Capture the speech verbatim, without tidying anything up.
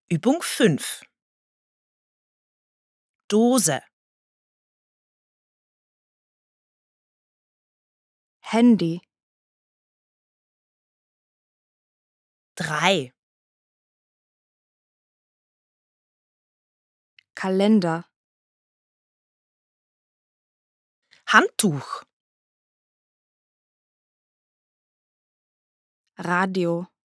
Übung fünf. Dose. Handy. drei. Kalender. Handtuch. Radio.